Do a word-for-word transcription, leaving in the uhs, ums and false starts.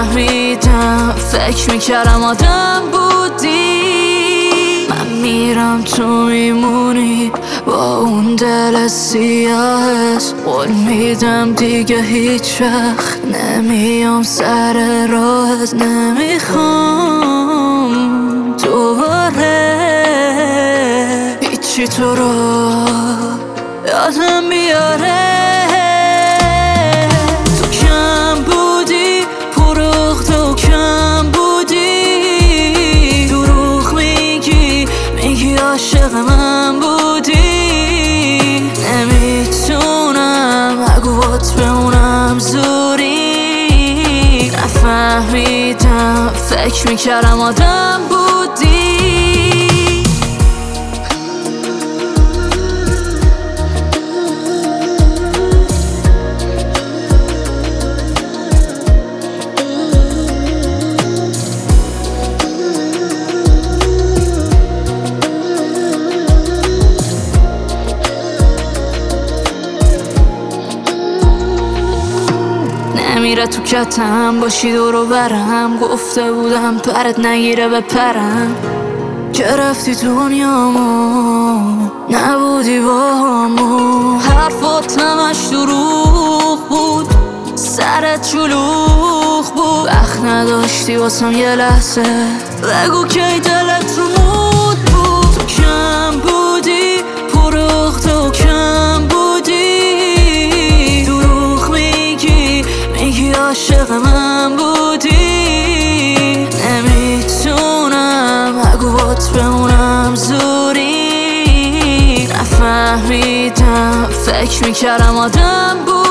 نفهمیدم، فکر میکردم آدم بودی. من میرم تو میمونی با اون دل سیاهت. قول میدم دیگه هیچ وقت نمیام سر راهت. نمیخوام دوباره هیچی تو رو یادم بیاره. تو کم بودی، پروخت و کم بودی. دروغ میگی، میگی عاشق من بودی. نمیتونم اگه بات بمونم زوری. نفهمیدم، فکر میکردم آدم بودی. نمیره تو کتم باشی دورو برم. گفته بودم پرت نگیره بپرم. که رفتی دنیامو نبودی با همو. حرفات همش دروغ بود، سرت شلوغ بود. وقت نداشتی واسم یه لحظه بگو کی دلت رو مود بود. تو کم بودی، پروخت و کم بودی. دروغ میگی، میگی عاشق من بودی. نمیتونم اگه بات بمونم زوری. نفهمیدم، فکر میکردم آدم بود.